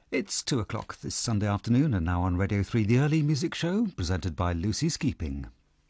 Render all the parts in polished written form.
It's 2 o'clock this Sunday afternoon, and now on Radio 3, The Early Music Show, presented by Lucy Skeeping.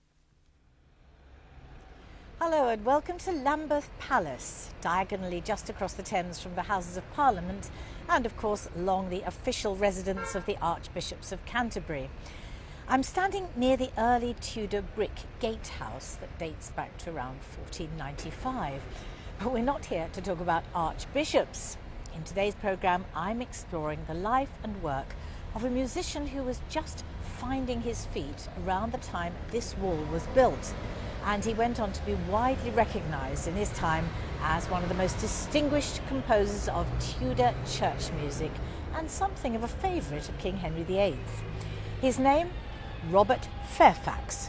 Hello and welcome to Lambeth Palace, diagonally just across the Thames from the Houses of Parliament and of course along the official residence of the Archbishops of Canterbury. I'm standing near the early Tudor brick gatehouse that dates back to around 1495. But we're not here to talk about archbishops. In today's programme, I'm exploring the life and work of a musician who was just finding his feet around the time this wall was built. And he went on to be widely recognised in his time as one of the most distinguished composers of Tudor church music and something of a favourite of King Henry VIII. His name, Robert Fairfax.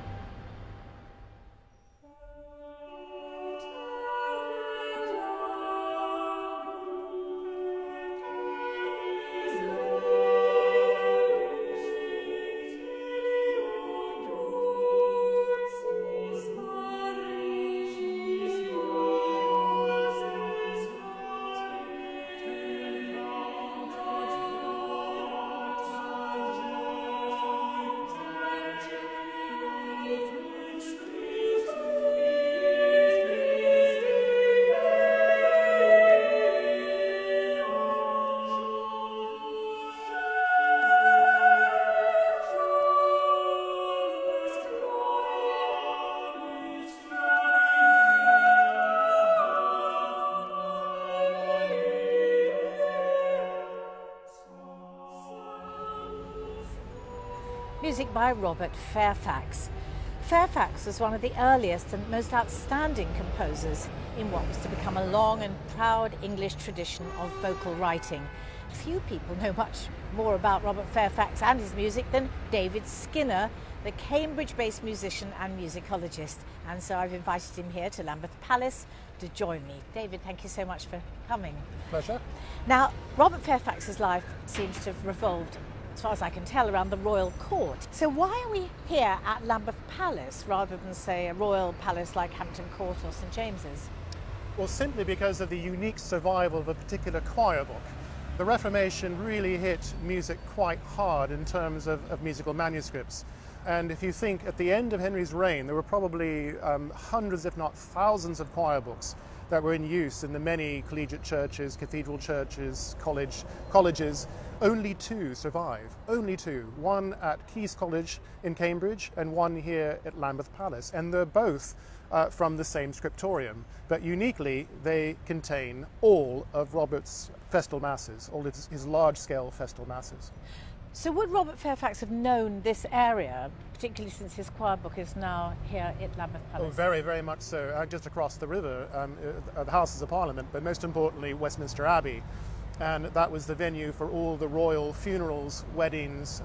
Music by Robert Fairfax. Fairfax was one of the earliest and most outstanding composers in what was to become a long and proud English tradition of vocal writing. Few people know much more about Robert Fairfax and his music than David Skinner, the Cambridge-based musician and musicologist. And so I've invited him here to Lambeth Palace to join me. David, thank you so much for coming. Pleasure. Now, Robert Fairfax's life seems to have revolved, as far as I can tell, around the royal court. So why are we here at Lambeth Palace rather than, say, a royal palace like Hampton Court or St James's? Well, simply because of the unique survival of a particular choir book. The Reformation really hit music quite hard in terms of musical manuscripts. And if you think at the end of Henry's reign, there were probably hundreds, if not thousands, of choir books that were in use in the many collegiate churches, cathedral churches, colleges. Only two survive, only two. One at Caius College in Cambridge and one here at Lambeth Palace. And they're both from the same scriptorium. But uniquely, they contain all of Robert's festal masses, all his large-scale festal masses. So would Robert Fairfax have known this area, particularly since his choir book is now here at Lambeth Palace? Oh, very, very much so. Just across the river, the Houses of Parliament, but most importantly, Westminster Abbey. And that was the venue for all the royal funerals, weddings,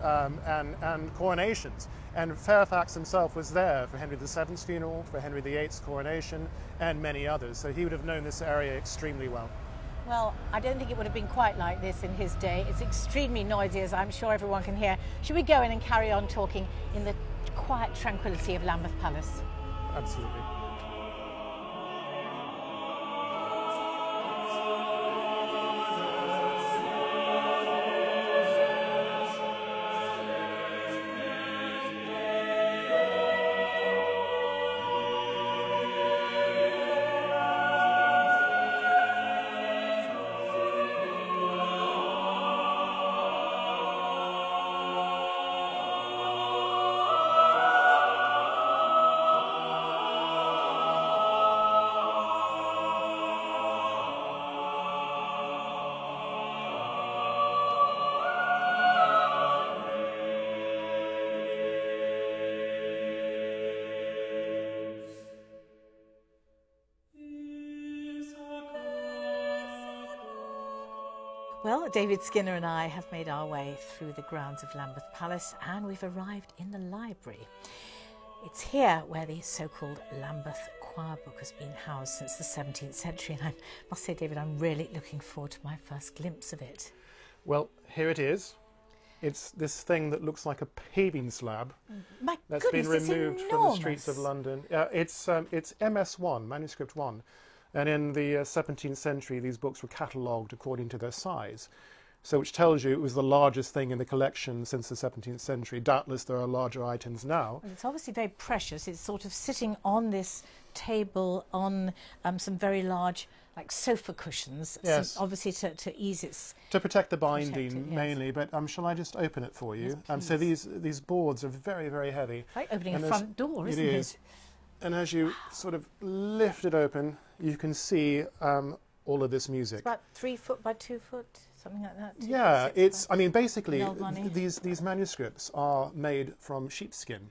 and coronations. And Fairfax himself was there for Henry VII's funeral, for Henry VIII's coronation, and many others. So he would have known this area extremely well. Well, I don't think it would have been quite like this in his day. It's extremely noisy, as I'm sure everyone can hear. Should we go in and carry on talking in the quiet tranquility of Lambeth Palace? Absolutely. Well, David Skinner and I have made our way through the grounds of Lambeth Palace and we've arrived in the library. It's here where the so-called Lambeth choir book has been housed since the 17th century, and I must say, David, I'm really looking forward to my first glimpse of it. Well, here it is. It's this thing that looks like a paving slab that's been removed from the streets of London. It's MS1, manuscript 1. And in the 17th century, these books were catalogued according to their size. So which tells you it was the largest thing in the collection since the 17th century. Doubtless there are larger items now. Well, it's obviously very precious. It's sort of sitting on this table on some very large, like, sofa cushions, Yes. obviously to ease its... To protect the binding Protect it, yes. mainly, but shall I just open it for you? Yes, So please. these boards are very, very heavy. Like opening And a as- front door, isn't It it? is. And as you sort of lift it open, you can see all of this music. It's about 3 foot by 2 foot, something like that. 2 Yeah, foot 6 it's. by- I mean, basically, Good old money. these manuscripts are made from sheepskin.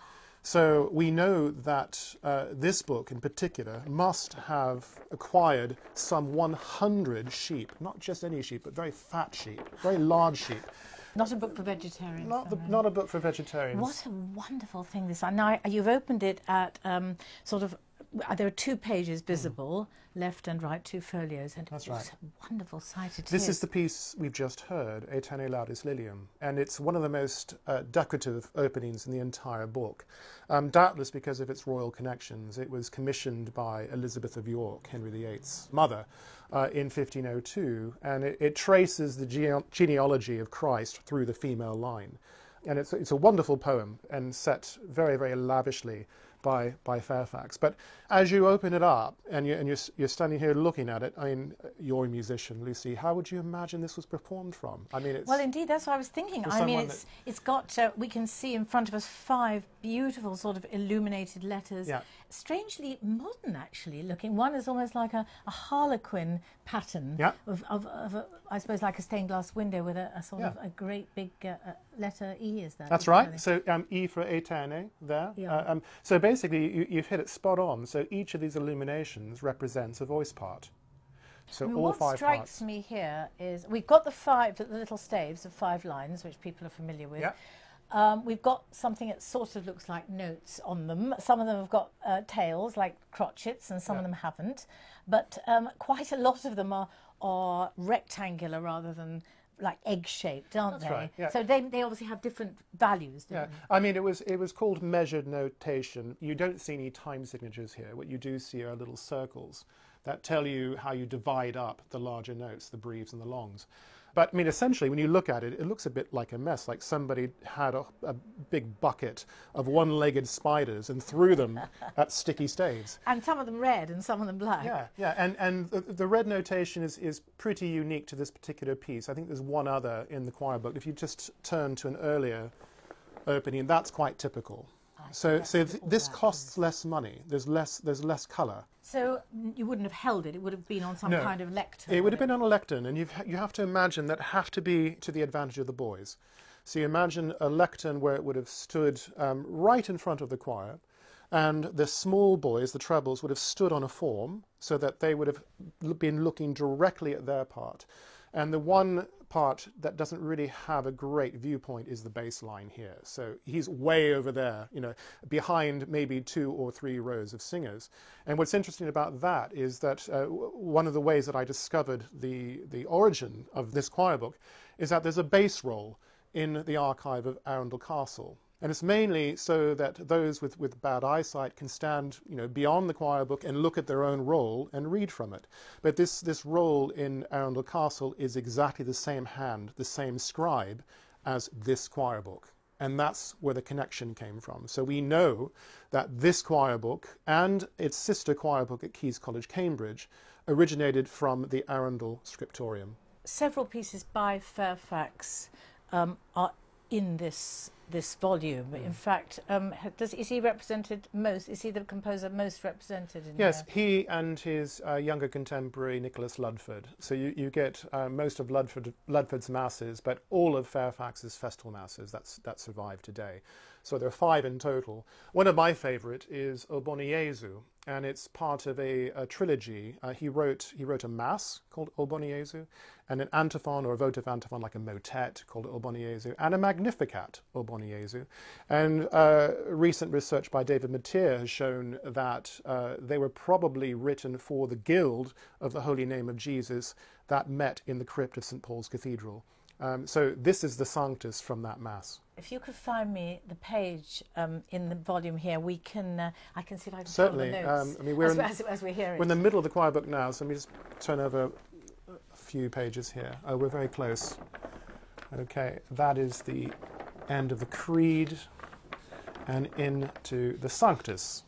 So we know that this book, in particular, must have acquired some 100 sheep, not just any sheep, but very fat sheep, very large sheep. Not a book for vegetarians. Not a book for vegetarians. What a wonderful thing this is. Now, you've opened it at sort of... There are 2 pages visible, left and right, 2 folios, and That's what right. a wonderful sight it This is the piece we've just heard, Aeterne Laudis Lilium, and it's one of the most decorative openings in the entire book. Doubtless because of its royal connections. It was commissioned by Elizabeth of York, Henry VIII's mother, in 1502, and it traces the genealogy of Christ through the female line. And it's a wonderful poem and set very, very lavishly by Fairfax. But as you open it up and you're standing here looking at it, I mean, you're a musician, Lucy, how would you imagine this was performed from? I mean, it's... Well, indeed, that's what I was thinking. For I mean, someone it's got, we can see in front of us 5 beautiful sort of illuminated letters. Yeah. Strangely modern, actually, looking. One is almost like a harlequin pattern Yeah. of I suppose, like a stained glass window with a sort Yeah. of a great big letter E, is that? That's isn't right. it? So E for Aeterne there. Yeah. So basically, you've hit it spot on. So each of these illuminations represents a voice part. So I mean, all what 5 strikes parts. me here is we've got the little staves of 5 lines, which people are familiar with. Yeah. We've got something that sort of looks like notes on them. Some of them have got tails, like crotchets, and some of them haven't. But quite a lot of them are rectangular rather than like egg-shaped, aren't That's they? right, yeah. So they obviously have different values, don't Yeah, they? I mean, it was called measured notation. You don't see any time signatures here. What you do see are little circles that tell you how you divide up the larger notes, the breves and the longs. But, I mean, essentially, when you look at it, it looks a bit like a mess, like somebody had a big bucket of one-legged spiders and threw them at sticky staves. And some of them red and some of them black. Yeah, and the red notation is pretty unique to this particular piece. I think there's one other in the choir book. If you just turn to an earlier opening, that's quite typical. So this costs less money. There's less colour. So you wouldn't have held it. It would have been on some No. kind of lectern. It would have been on a lectern, and you have to imagine that have to be to the advantage of the boys. So you imagine a lectern where it would have stood right in front of the choir, and the small boys, the trebles, would have stood on a form so that they would have been looking directly at their part. And the one part that doesn't really have a great viewpoint is the bass line here. So he's way over there, behind maybe 2 or 3 rows of singers. And what's interesting about that is that one of the ways that I discovered the origin of this choir book is that there's a bass roll in the archive of Arundel Castle. And it's mainly so that those with bad eyesight can stand, beyond the choir book and look at their own roll and read from it. But this roll in Arundel Castle is exactly the same hand, the same scribe as this choir book. And that's where the connection came from. So we know that this choir book and its sister choir book at Caius College, Cambridge, originated from the Arundel Scriptorium. Several pieces by Fairfax are in this volume. In fact, is he represented most? Is he the composer most represented in Yes, there? he and his younger contemporary Nicholas Ludford. So you get most of Ludford's masses, but all of Fairfax's festival masses that survive today. So there are 5 in total. One of my favourite is O Boni Jesu, and it's part of a trilogy. He wrote a mass called O Boni Jesu, and an antiphon or a votive antiphon like a motet called O Boni Jesu, and a Magnificat O Boni Jesu. And recent research by David Mateer has shown that they were probably written for the Guild of the Holy Name of Jesus that met in the crypt of St. Paul's Cathedral. So this is the Sanctus from that mass. If you could find me the page in the volume here, we can. I can see if I can Certainly. follow the notes I mean, we're as we're hearing. We're in the middle of the choir book now, so let me just turn over few pages here. Oh, we're very close. Okay, that is the end of the Creed and into the Sanctus.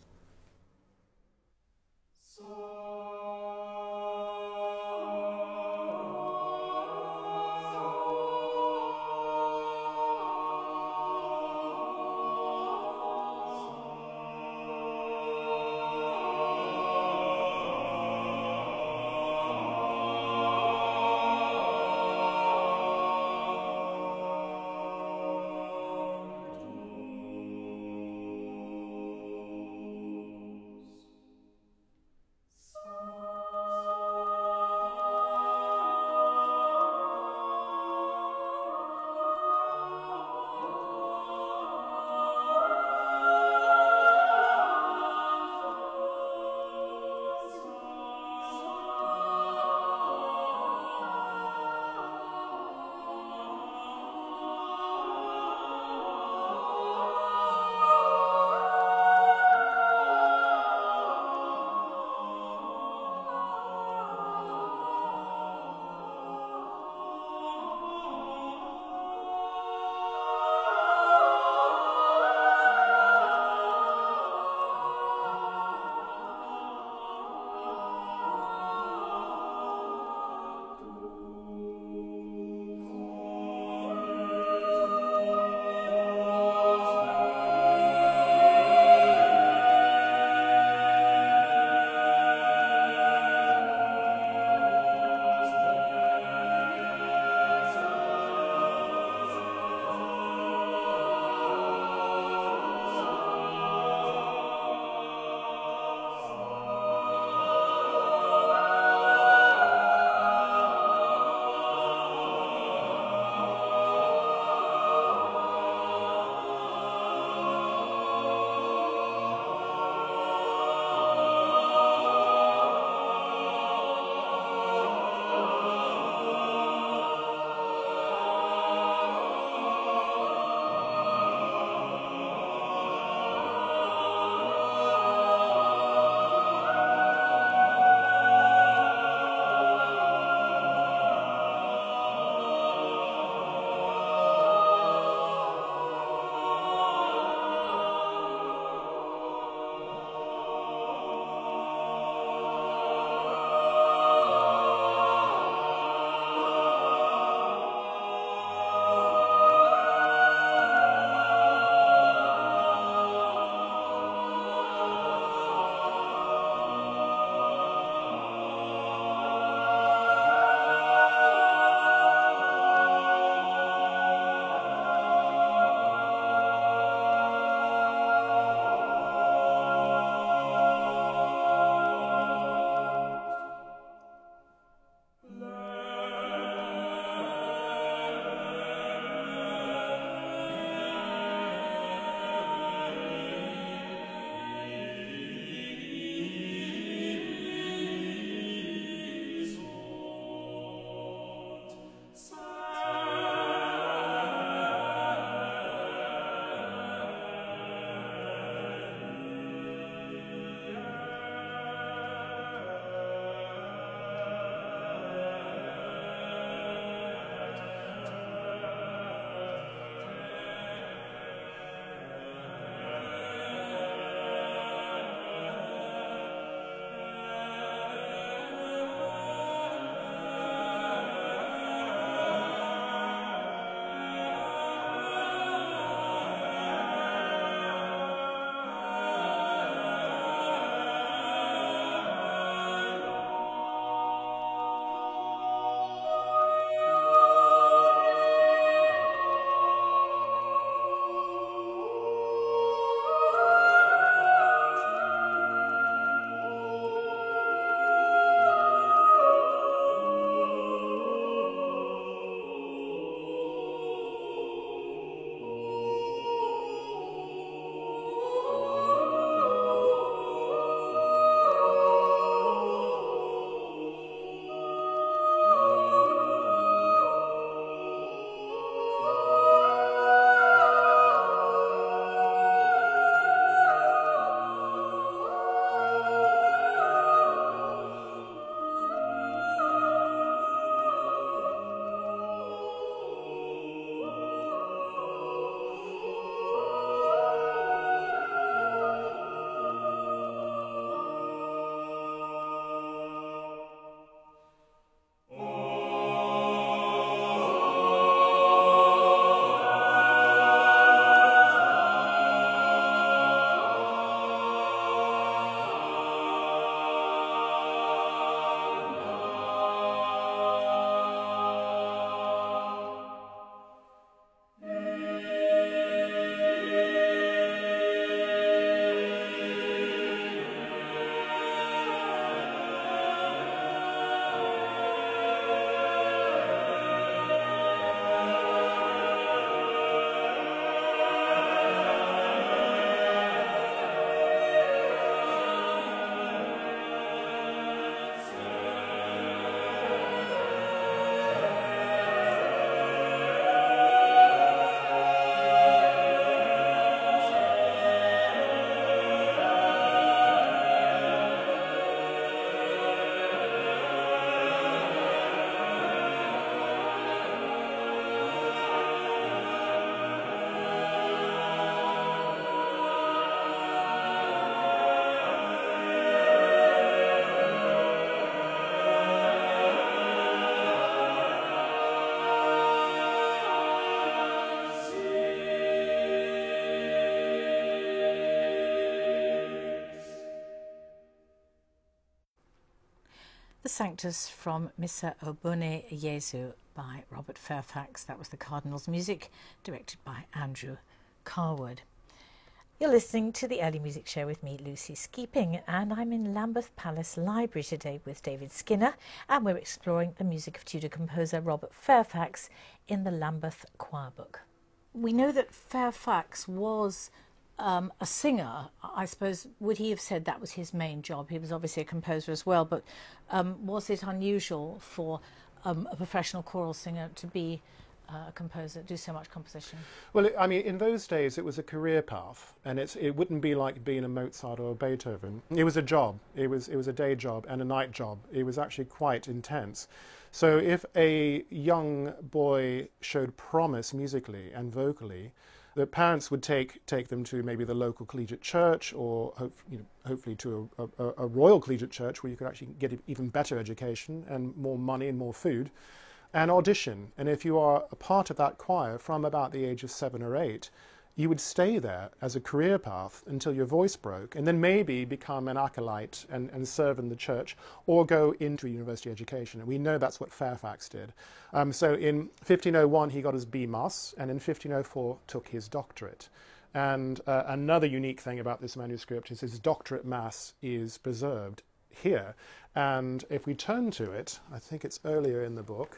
Sanctus from Missa Obone Jesu by Robert Fairfax. That was the Cardinals' music, directed by Andrew Carwood. You're listening to the Early Music Show with me, Lucy Skeeping, and I'm in Lambeth Palace Library today with David Skinner, and we're exploring the music of Tudor composer Robert Fairfax in the Lambeth Choir Book. We know that Fairfax was a singer. I suppose, would he have said that was his main job? He was obviously a composer as well, but was it unusual for a professional choral singer to be a composer, do so much composition? Well, I mean, in those days it was a career path, and it wouldn't be like being a Mozart or a Beethoven. It was a job. It was a day job and a night job. It was actually quite intense. So if a young boy showed promise musically and vocally, the parents would take them to maybe the local collegiate church, or hopefully to a royal collegiate church where you could actually get an even better education and more money and more food, and audition. And if you are a part of that choir from about the age of 7 or 8, you would stay there as a career path until your voice broke, and then maybe become an acolyte and serve in the church, or go into a university education. And we know that's what Fairfax did. So in 1501 he got his B.Mus, and in 1504 took his doctorate. And another unique thing about this manuscript is his doctorate mass is preserved here. And if we turn to it, I think it's earlier in the book.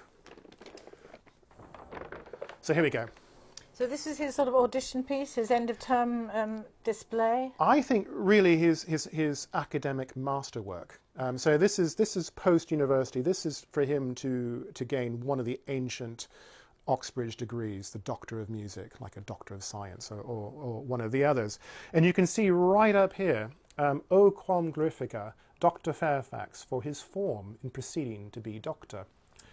So here we go. So this is his sort of audition piece, his end of term display? I think really his academic masterwork. So this is post-university. This is for him to gain one of the ancient Oxbridge degrees, the Doctor of Music, like a Doctor of Science or one of the others. And you can see right up here, O quam glorifica, Dr. Fairfax, for his form in proceeding to be doctor.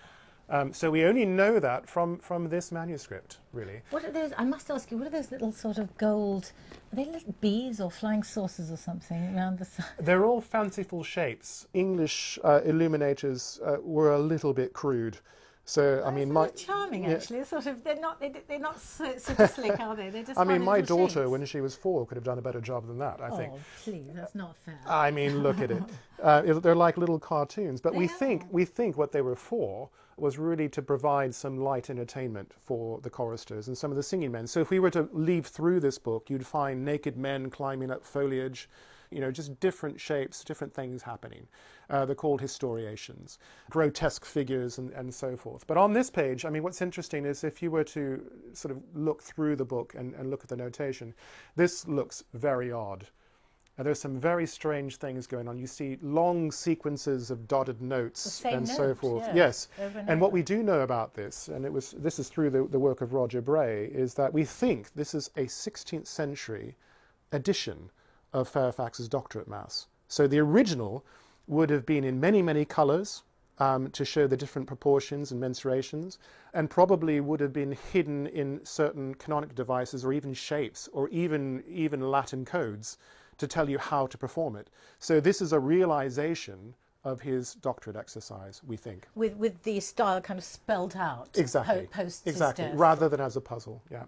So we only know that from this manuscript, really. What are those? I must ask you, what are those little sort of gold? Are they little bees or flying saucers or something around the side? They're all fanciful shapes. English illuminators were a little bit crude. So I mean, charming actually. Sort of, they're not super slick, are they? They're just. I mean, my daughter, shapes. when she was 4, could have done a better job than that. I think. Oh, please, that's not fair. I mean, look at it. They're like little cartoons, but we think what they were for was really to provide some light entertainment for the choristers and some of the singing men. So if we were to leaf through this book, you'd find naked men climbing up foliage, just different shapes, different things happening. They're called historiations, grotesque figures and so forth. But on this page, I mean, what's interesting is if you were to sort of look through the book and look at the notation, this looks very odd. There's some very strange things going on. You see long sequences of dotted notes and so forth. Yes. And what we do know about this, and this is through the work of Roger Bray, is that we think this is a 16th century edition of Fairfax's doctorate mass. So the original would have been in many, many colours to show the different proportions and mensurations, and probably would have been hidden in certain canonic devices or even shapes or even Latin codes to tell you how to perform it. So this is a realization of his doctorate exercise, we think. With the style kind of spelled out. Exactly. Post exactly. his death. Rather than as a puzzle, yeah.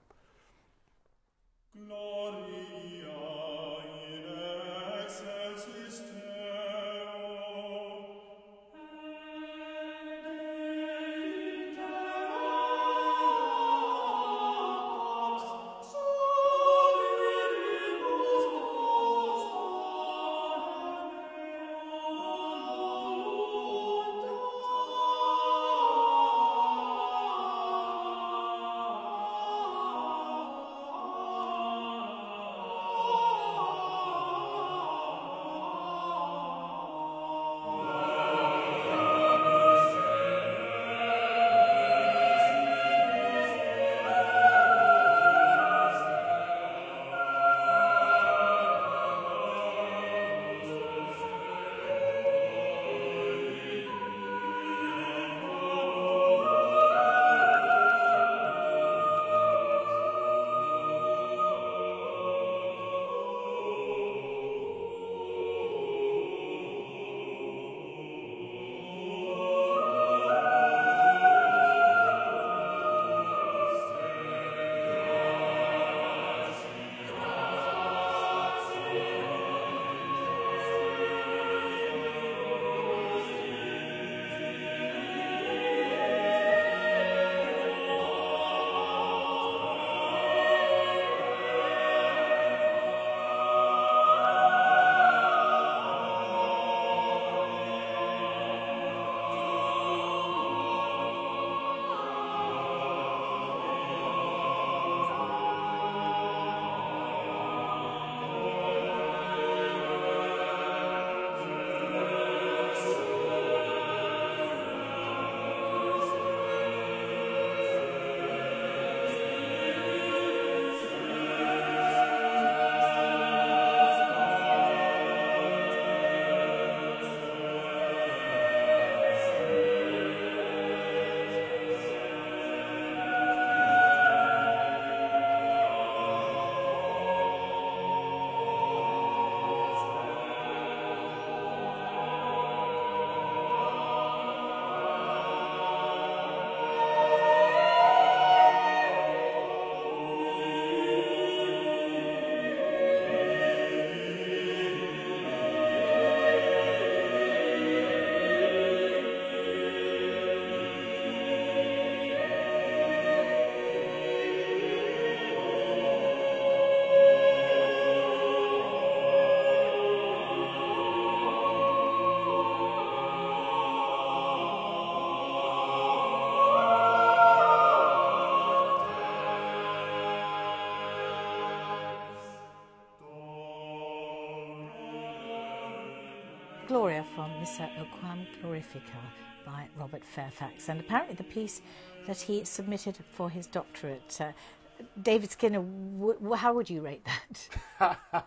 Gloria from Missa O Quam Glorifica by Robert Fairfax, and apparently the piece that he submitted for his doctorate. David Skinner, how would you rate that?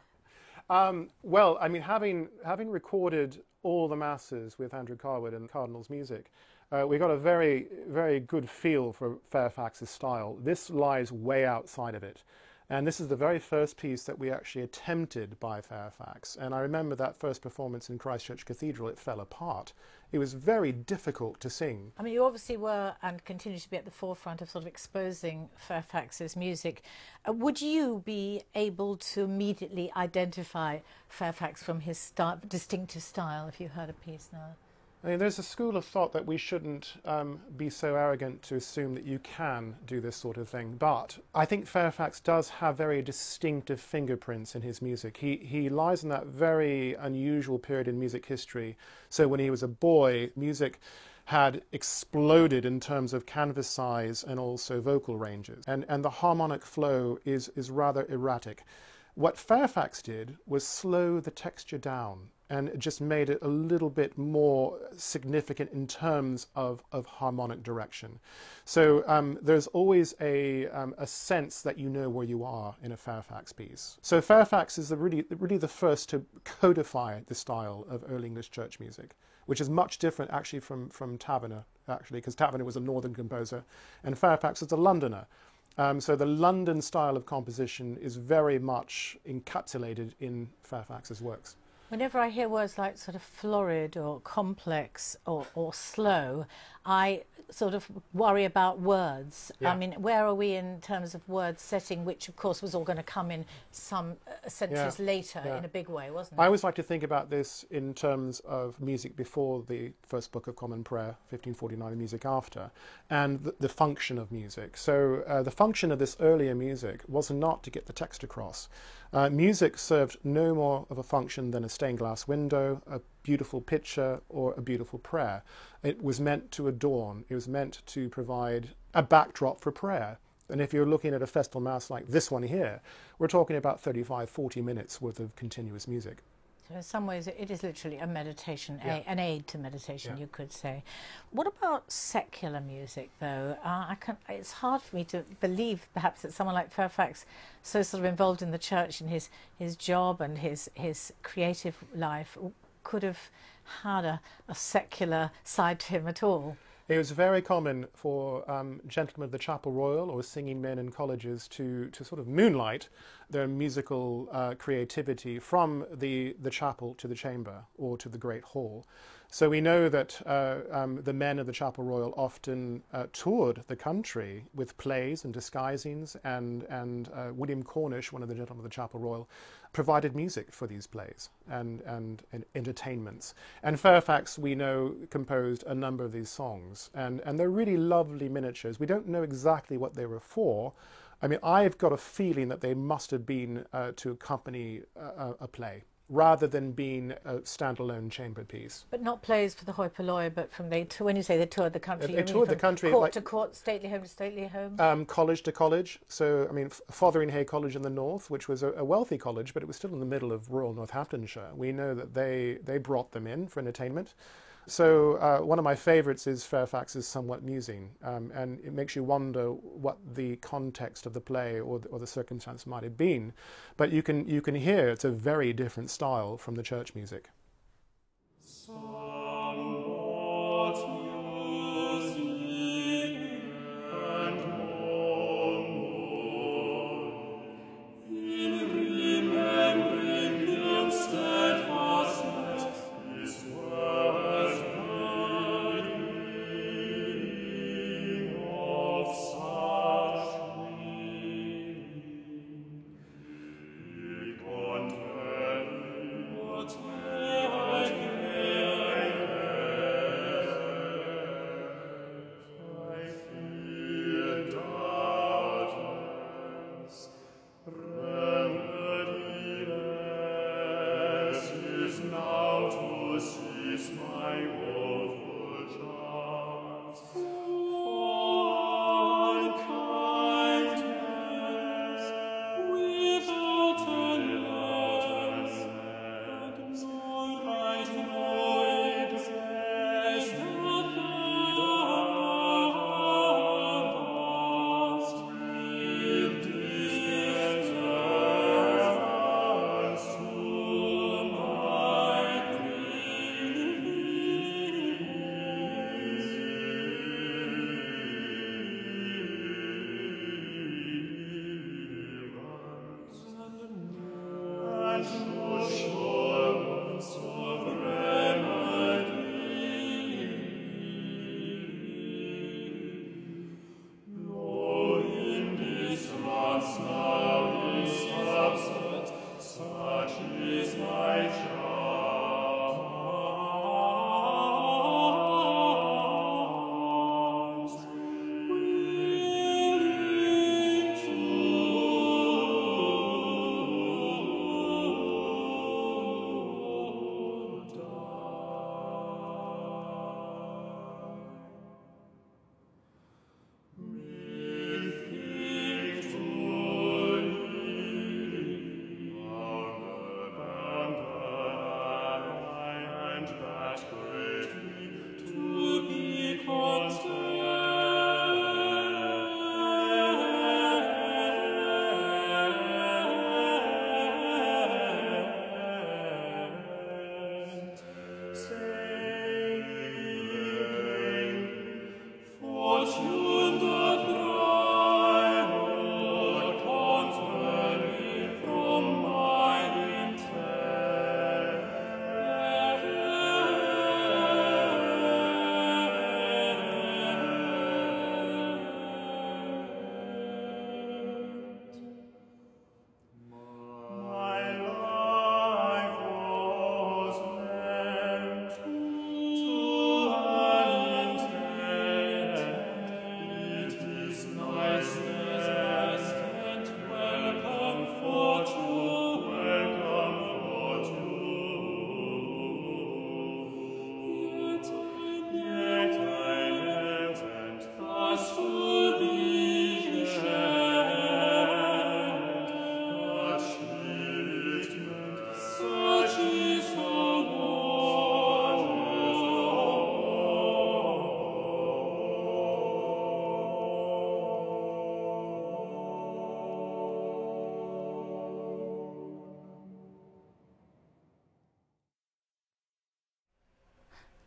Well, I mean, having recorded all the masses with Andrew Carwood and Cardinals music, we got a very, very good feel for Fairfax's style. This lies way outside of it. And this is the very first piece that we actually attempted by Fairfax. And I remember that first performance in Christchurch Cathedral, it fell apart. It was very difficult to sing. I mean, you obviously were and continue to be at the forefront of sort of exposing Fairfax's music. Would you be able to immediately identify Fairfax from his distinctive style if you heard a piece now? I mean, there's a school of thought that we shouldn't be so arrogant to assume that you can do this sort of thing. But I think Fairfax does have very distinctive fingerprints in his music. He lies in that very unusual period in music history. So when he was a boy, music had exploded in terms of canvas size and also vocal ranges. And the harmonic flow is rather erratic. What Fairfax did was slow the texture down, and it just made it a little bit more significant in terms of harmonic direction. So there's always a sense that you know where you are in a Fairfax piece. So Fairfax is really the first to codify the style of Early English church music, which is much different actually from Taverner, actually, because Taverner was a northern composer and Fairfax is a Londoner. So the London style of composition is very much encapsulated in Fairfax's works. Whenever I hear words like sort of florid or complex or slow, I sort of worry about words. Yeah. I mean, where are we in terms of word setting, which of course was all going to come in some centuries later in a big way, wasn't it? I always like to think about this in terms of music before the first Book of Common Prayer, 1549, and music after, and the function of music. So the function of this earlier music was not to get the text across. Music served no more of a function than a stained glass window, a beautiful picture, or a beautiful prayer. It was meant to adorn. It was meant to provide a backdrop for prayer. And if you're looking at a festival mass like this one here, we're talking about 35, 40 minutes worth of continuous music. So in some ways it is literally a meditation, an aid to meditation, you could say. What about secular music, though? It's hard for me to believe, perhaps, that someone like Fairfax, so sort of involved in the church and his job and his creative life, could have had a secular side to him at all. It was very common for gentlemen of the Chapel Royal or singing men in colleges to sort of moonlight their musical creativity from the chapel to the chamber or to the Great Hall. So we know that the men of the Chapel Royal often toured the country with plays and disguisings, and William Cornish, one of the gentlemen of the Chapel Royal, provided music for these plays and entertainments. And Fairfax, we know, composed a number of these songs, and they're really lovely miniatures. We don't know exactly what they were for. I mean, I've got a feeling that they must have been to accompany a play, rather than being a standalone chamber piece. But not plays for the hoi polloi, but when you say they toured the country, they toured the country, court to court, stately home to stately home? College to college. So, I mean, Fotheringhay College in the north, which was a wealthy college, but it was still in the middle of rural Northamptonshire. We know that they brought them in for entertainment. So one of my favourites is Fairfax's Somewhat Musing, and it makes you wonder what the context of the play or the circumstance might have been. But you can hear it's a very different style from the church music.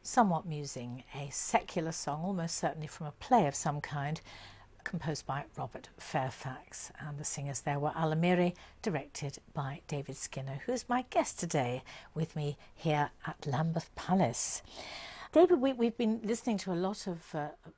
somewhat musing, a secular song, almost certainly from a play of some kind, composed by Robert Fairfax, and the singers there were Alamiri, directed by David Skinner, who is my guest today with me here at Lambeth Palace. David, we've been listening to a lot of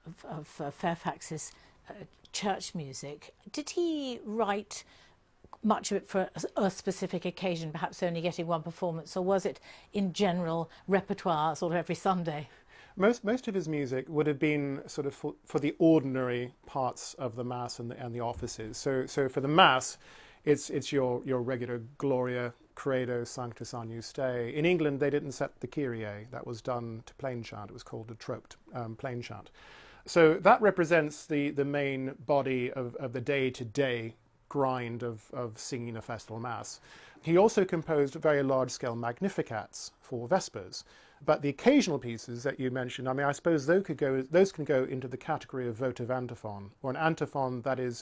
Fairfax's church music. Did he write much of it for a specific occasion, perhaps only getting one performance, or was it in general repertoire sort of every Sunday? Most of his music would have been sort of for the ordinary parts of the Mass and the offices. So for the Mass, it's your regular Gloria, Credo, Sanctus Agnus Dei. In England, they didn't set the Kyrie. That was done to plain chant. It was called a troped plain chant. So that represents the main body of the day-to-day grind of singing a festival Mass. He also composed very large-scale Magnificats for Vespers. But the occasional pieces that you mentioned, I mean, I suppose those can go into the category of votive antiphon, or an antiphon that is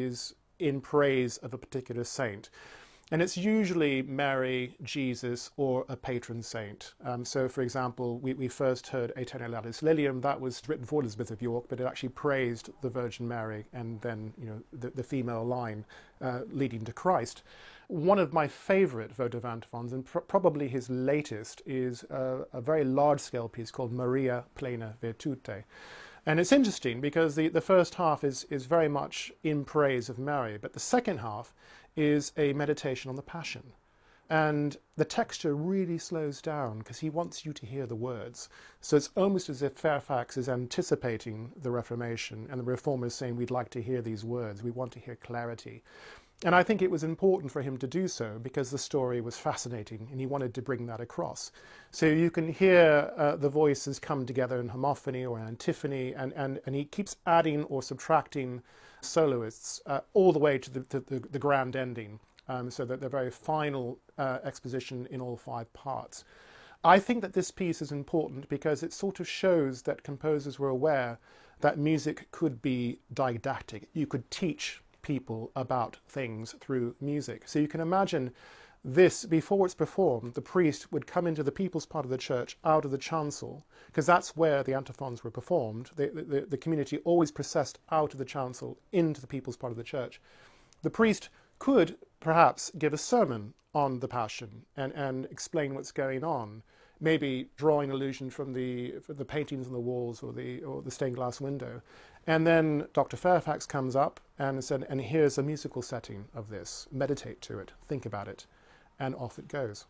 in praise of a particular saint. And it's usually Mary, Jesus, or a patron saint. So, for example, we first heard Aeterna Laudis Lilium. That was written for Elizabeth of York, but it actually praised the Virgin Mary and then, the female line leading to Christ. One of my favourite votive antiphons, and probably his latest, is a very large-scale piece called Maria Plena Virtute. And it's interesting because the first half is very much in praise of Mary, but the second half is a meditation on the Passion. And the texture really slows down because he wants you to hear the words. So it's almost as if Fairfax is anticipating the Reformation and the Reformers saying, we'd like to hear these words, we want to hear clarity. And I think it was important for him to do so because the story was fascinating and he wanted to bring that across. So you can hear the voices come together in homophony or antiphony, and he keeps adding or subtracting soloists all the way to the grand ending, so that the very final exposition in all 5 parts. I think that this piece is important because it sort of shows that composers were aware that music could be didactic. You could teach people about things through music. So you can imagine this, before it's performed, the priest would come into the people's part of the church out of the chancel, because that's where the antiphons were performed. The community always processed out of the chancel into the people's part of the church. The priest could perhaps give a sermon on the Passion and explain what's going on, maybe drawing allusion from the paintings on the walls or the stained glass window. And then Dr. Fairfax comes up and said, and here's a musical setting of this. Meditate to it, think about it, and off it goes.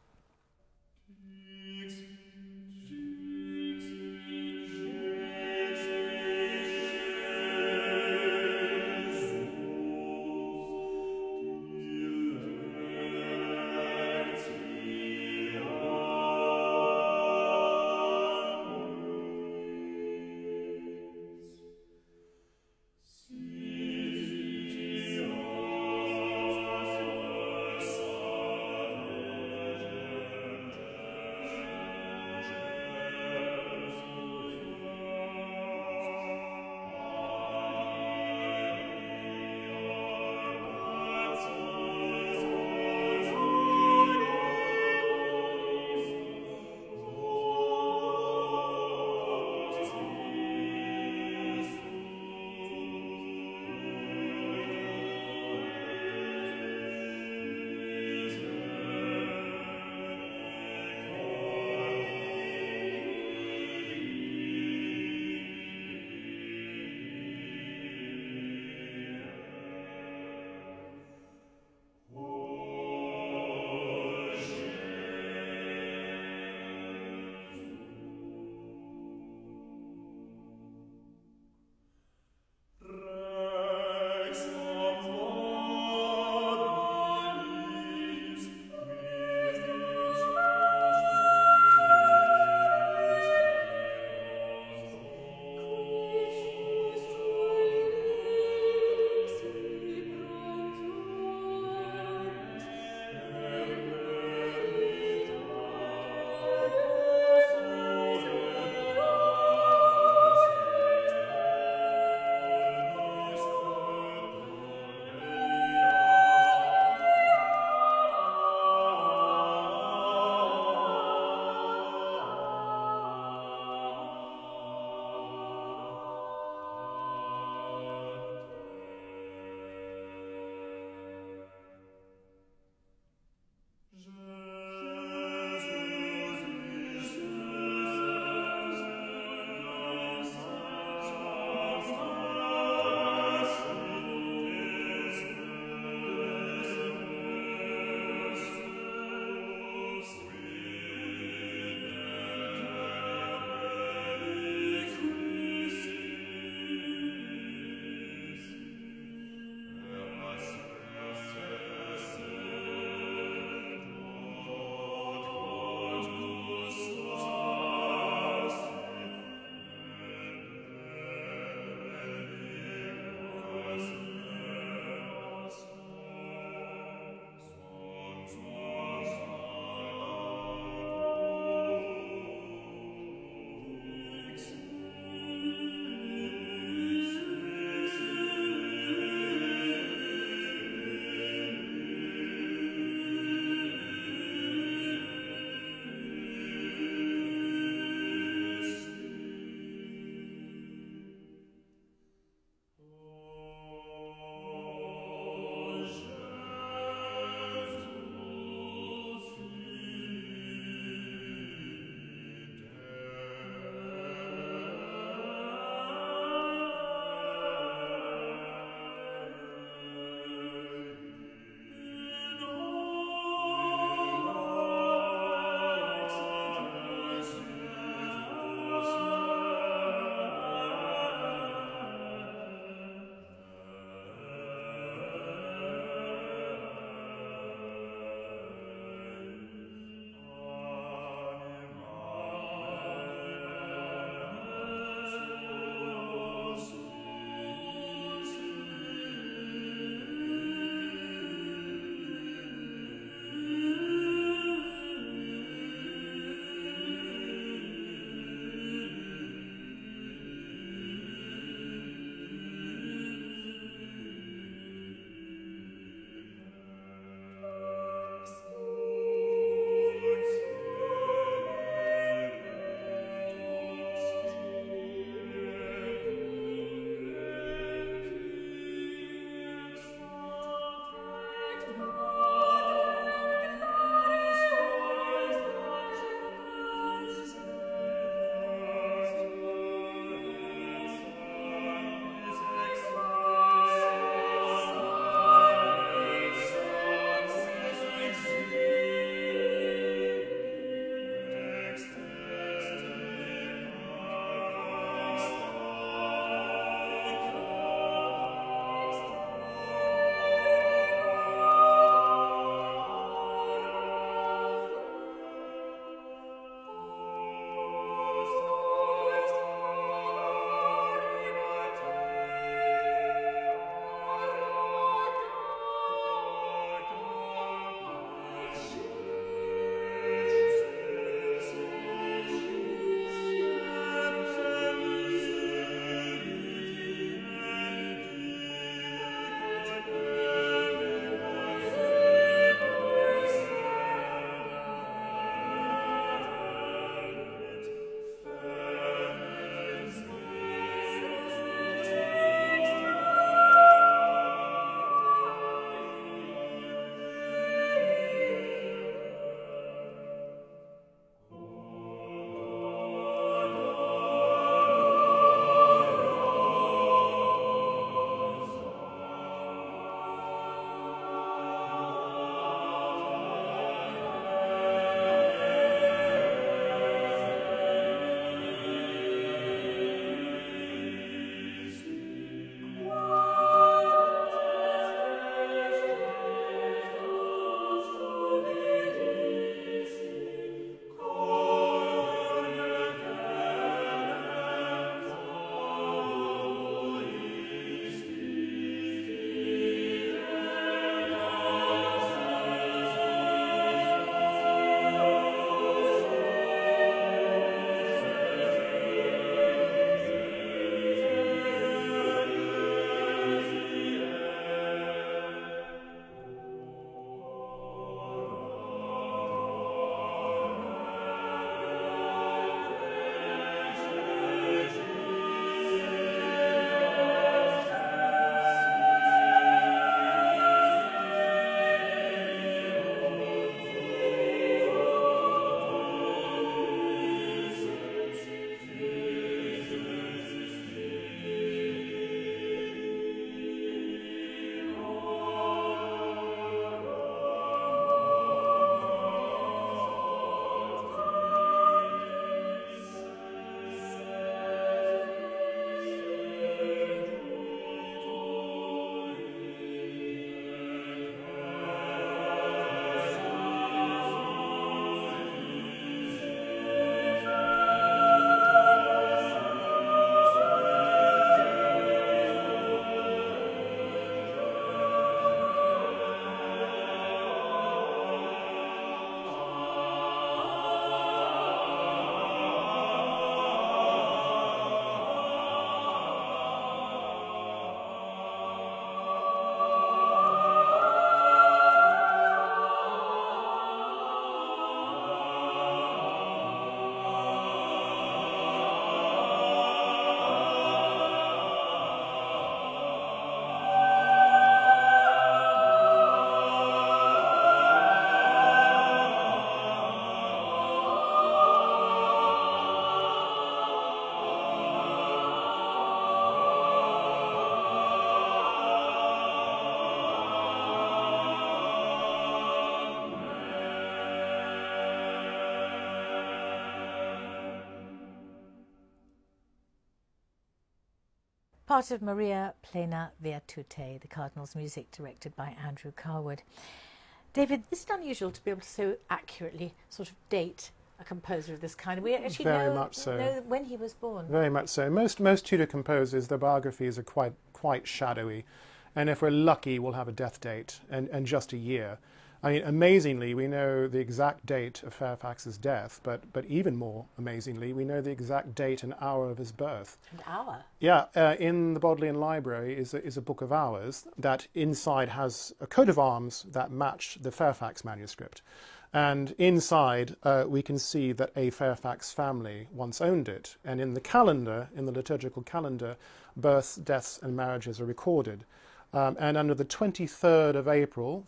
part of Maria Plena Virtute, the Cardinal's music, directed by Andrew Carwood. David, is it unusual to be able to so accurately sort of date a composer of this kind? We actually know when he was born. Very much so. Most Tudor composers, their biographies are quite shadowy, and if we're lucky, we'll have a death date and just a year. I mean, amazingly, we know the exact date of Fairfax's death, but even more amazingly, we know the exact date and hour of his birth. An hour? Yeah, in the Bodleian Library is a book of hours that inside has a coat of arms that match the Fairfax manuscript. And inside, we can see that a Fairfax family once owned it. And in the calendar, in the liturgical calendar, births, deaths, and marriages are recorded. And under the 23rd of April,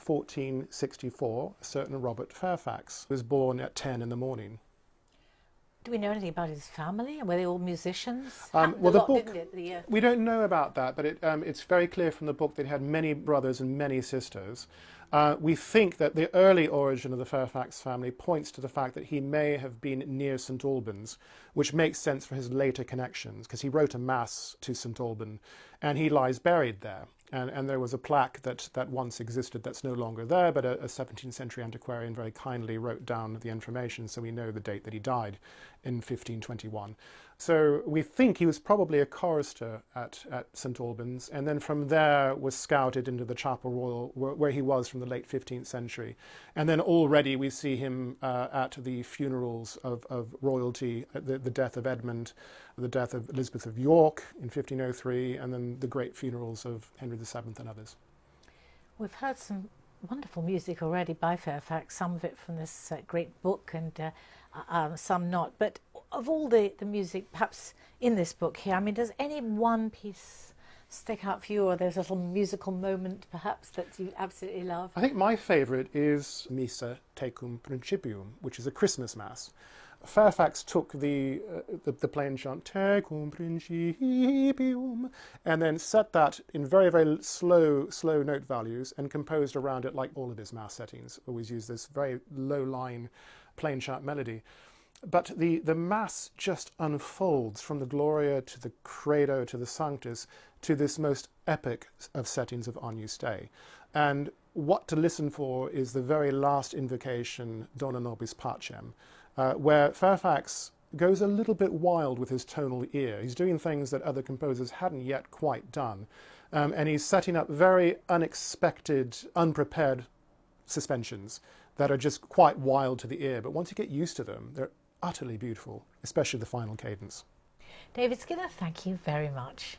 1464, a certain Robert Fairfax was born at 10 in the morning. Do we know anything about his family? Were they all musicians? Well, the book, we don't know about that, but it's very clear from the book that he had many brothers and many sisters. We think that the early origin of the Fairfax family points to the fact that he may have been near St Albans, which makes sense for his later connections, because he wrote a mass to St Alban, and he lies buried there. And there was a plaque that once existed that's no longer there, but a 17th century antiquarian very kindly wrote down the information, so we know the date that he died in 1521. So we think he was probably a chorister at St Albans, and then from there was scouted into the Chapel Royal, where he was from the late 15th century. And then already we see him at the funerals of royalty, the death of Edmund, the death of Elizabeth of York in 1503, and then the great funerals of Henry VII and others. We've heard some wonderful music already by Fairfax, some of it from this great book and some not. But of all the music perhaps in this book here, I mean, does any one piece stick out for you, or there's a little musical moment perhaps that you absolutely love? I think my favourite is Missa Tecum Principium, which is a Christmas Mass. Fairfax took the plain chant Tecum Principium and then set that in very, very slow note values and composed around it, like all of his Mass settings. Always use this very low line plain chant melody. But the Mass just unfolds from the Gloria to the Credo to the Sanctus to this most epic of settings of Agnus Dei. And what to listen for is the very last invocation, Dona Nobis Pacem, where Fairfax goes a little bit wild with his tonal ear. He's doing things that other composers hadn't yet quite done. And he's setting up very unexpected, unprepared suspensions that are just quite wild to the ear. But once you get used to them, they're utterly beautiful, especially the final cadence. David Skinner, thank you very much.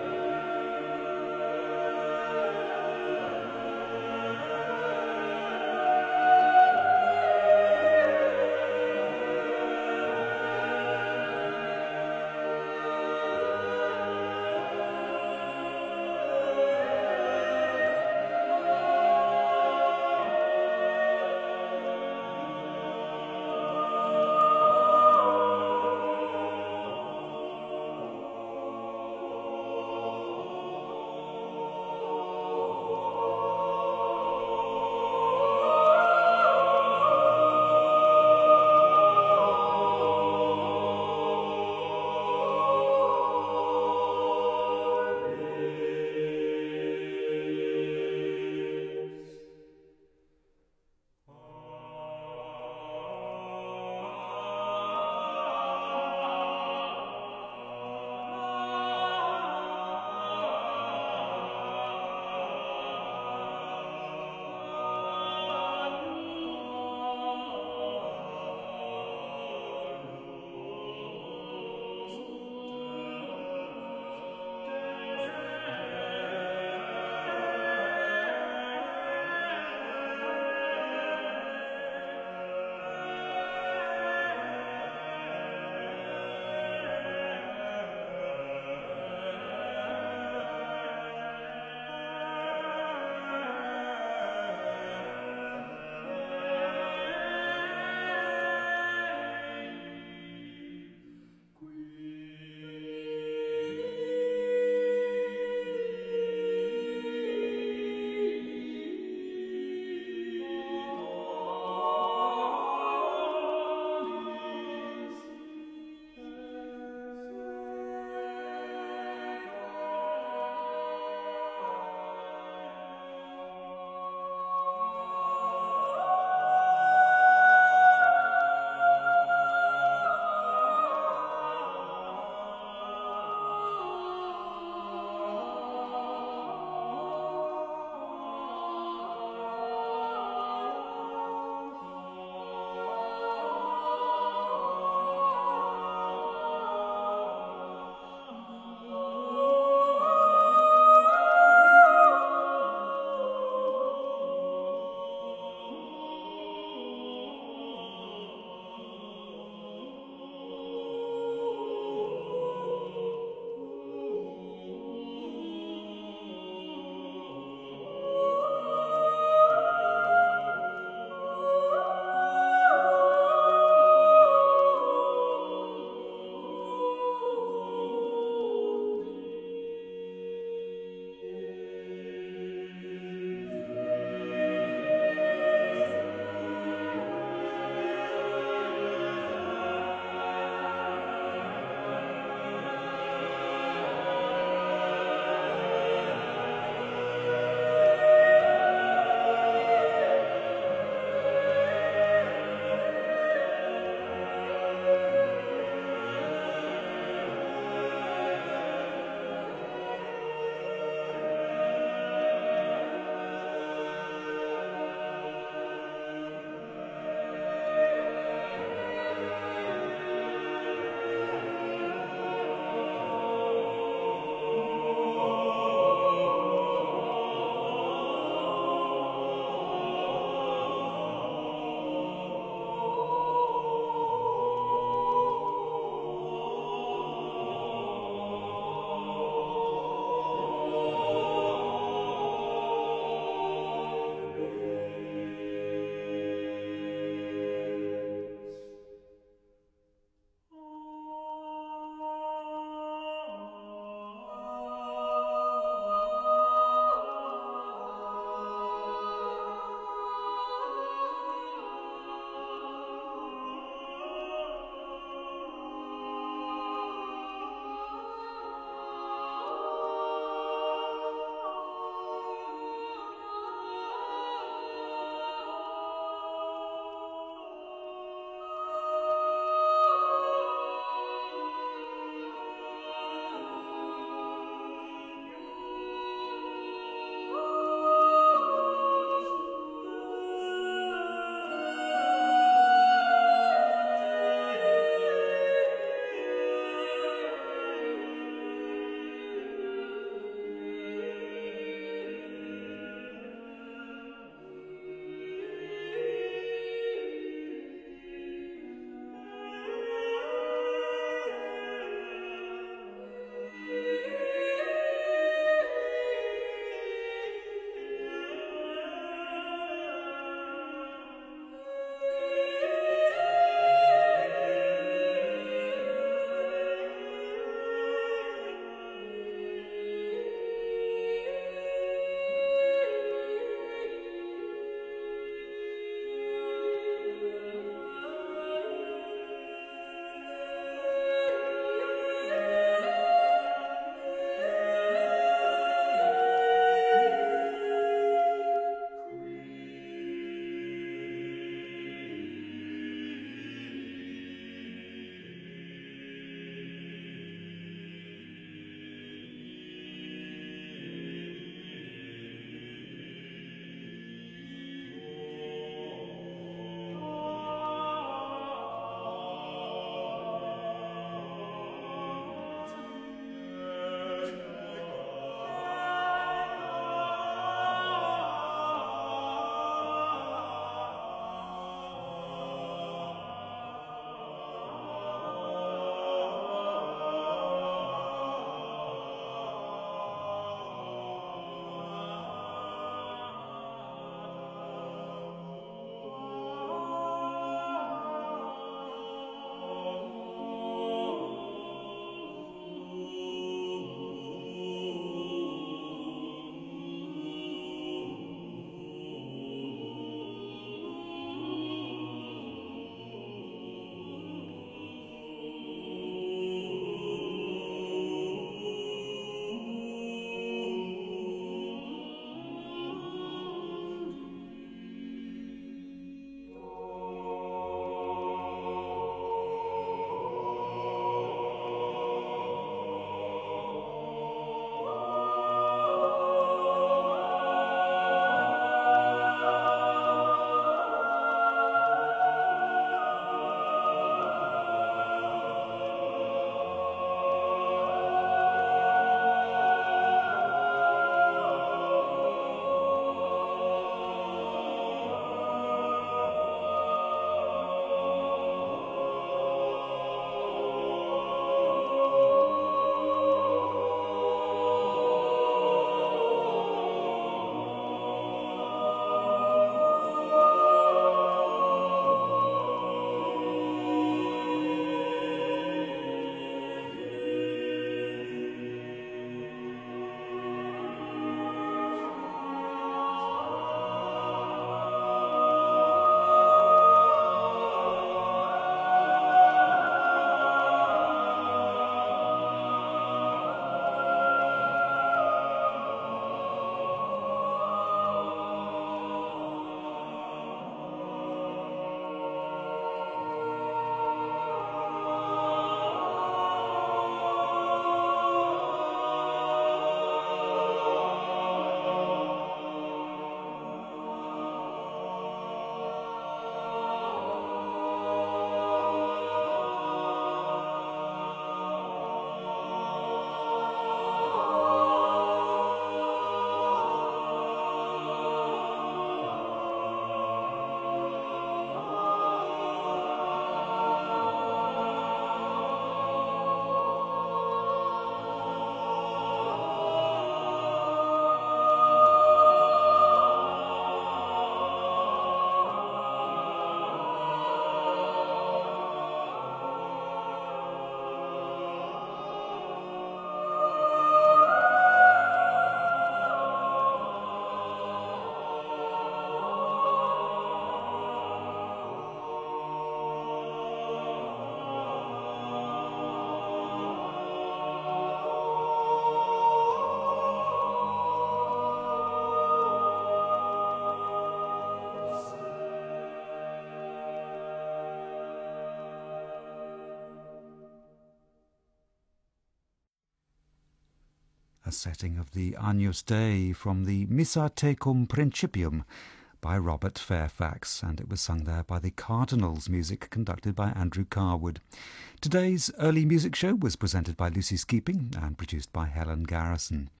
a setting of the Agnus Dei from the Missa Tecum Principium by Robert Fairfax, and it was sung there by the Cardinals, music conducted by Andrew Carwood. Today's early music show was presented by Lucy Skeeping and produced by Helen Garrison.